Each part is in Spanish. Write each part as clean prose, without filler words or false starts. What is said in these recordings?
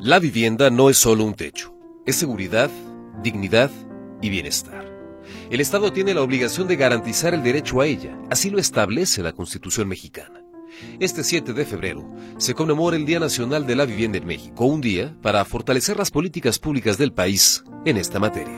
La vivienda no es solo un techo, es seguridad, dignidad y bienestar. El Estado tiene la obligación de garantizar el derecho a ella, así lo establece la Constitución mexicana. Este 7 de febrero se conmemora el Día Nacional de la Vivienda en México, un día para fortalecer las políticas públicas del país en esta materia.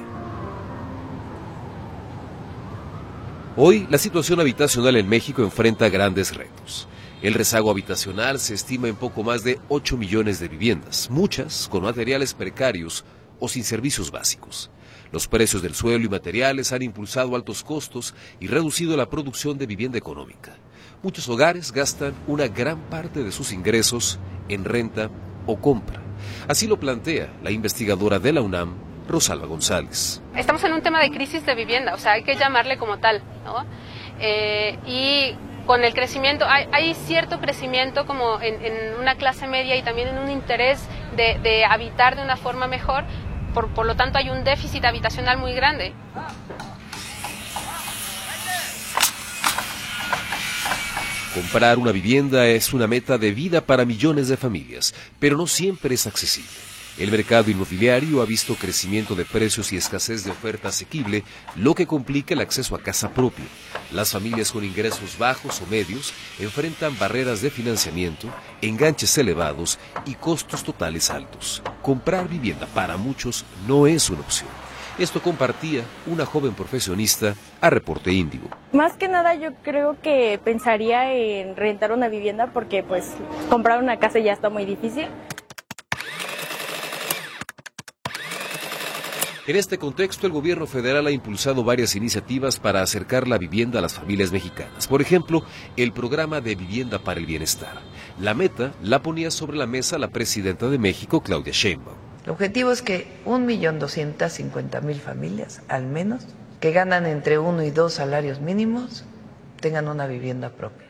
Hoy, la situación habitacional en México enfrenta grandes retos. El rezago habitacional se estima en poco más de 8 millones de viviendas, muchas con materiales precarios o sin servicios básicos. Los precios del suelo y materiales han impulsado altos costos y reducido la producción de vivienda económica. Muchos hogares gastan una gran parte de sus ingresos en renta o compra. Así lo plantea la investigadora de la UNAM, Rosalba González. Estamos en un tema de crisis de vivienda, o sea, hay que llamarle como tal, ¿no? Y con el crecimiento, hay cierto crecimiento como en una clase media y también en un interés de habitar de una forma mejor, por lo tanto hay un déficit habitacional muy grande. Comprar una vivienda es una meta de vida para millones de familias, pero no siempre es accesible. El mercado inmobiliario ha visto crecimiento de precios y escasez de oferta asequible, lo que complica el acceso a casa propia. Las familias con ingresos bajos o medios enfrentan barreras de financiamiento, enganches elevados y costos totales altos. Comprar vivienda para muchos no es una opción. Esto compartía una joven profesionista a Reporte Índigo. Más que nada yo creo que pensaría en rentar una vivienda porque pues comprar una casa ya está muy difícil. En este contexto, el gobierno federal ha impulsado varias iniciativas para acercar la vivienda a las familias mexicanas. Por ejemplo, el programa de Vivienda para el Bienestar. La meta la ponía sobre la mesa la presidenta de México, Claudia Sheinbaum. El objetivo es que 1.250.000 familias, al menos, que ganan entre 1 y 2 salarios mínimos, tengan una vivienda propia.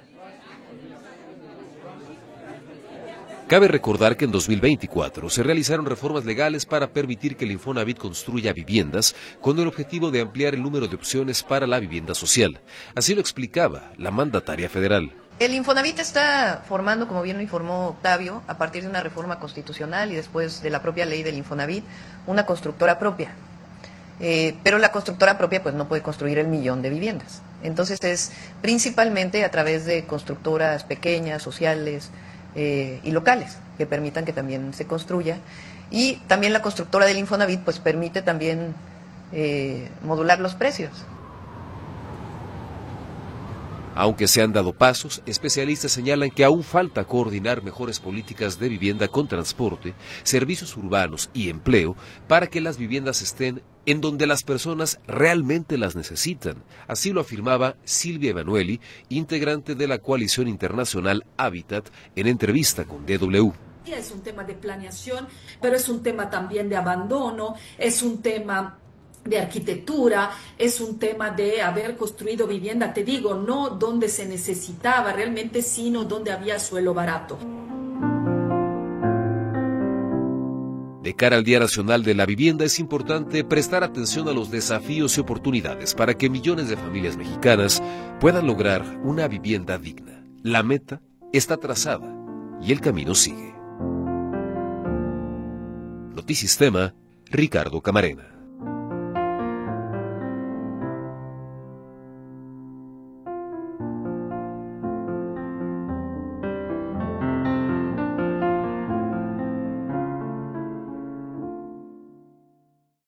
Cabe recordar que en 2024 se realizaron reformas legales para permitir que el Infonavit construya viviendas con el objetivo de ampliar el número de opciones para la vivienda social. Así lo explicaba la mandataria federal. El Infonavit está formando, como bien lo informó Octavio, a partir de una reforma constitucional y después de la propia ley del Infonavit, una constructora propia. Pero la constructora propia pues no puede construir el 1.000.000 de viviendas. Entonces es principalmente a través de constructoras pequeñas, sociales, y locales que permitan que también se construya, y también la constructora del Infonavit pues permite también modular los precios. Aunque se han dado pasos, especialistas señalan que aún falta coordinar mejores políticas de vivienda con transporte, servicios urbanos y empleo para que las viviendas estén en donde las personas realmente las necesitan. Así lo afirmaba Silvia Emanueli, integrante de la coalición internacional Hábitat, en entrevista con DW. Es un tema de planeación, pero es un tema también de abandono, es un tema de arquitectura, es un tema de haber construido vivienda, te digo, no donde se necesitaba realmente, sino donde había suelo barato. De cara al Día Nacional de la Vivienda es importante prestar atención a los desafíos y oportunidades para que millones de familias mexicanas puedan lograr una vivienda digna. La meta está trazada y el camino sigue. Notisistema, Ricardo Camarena.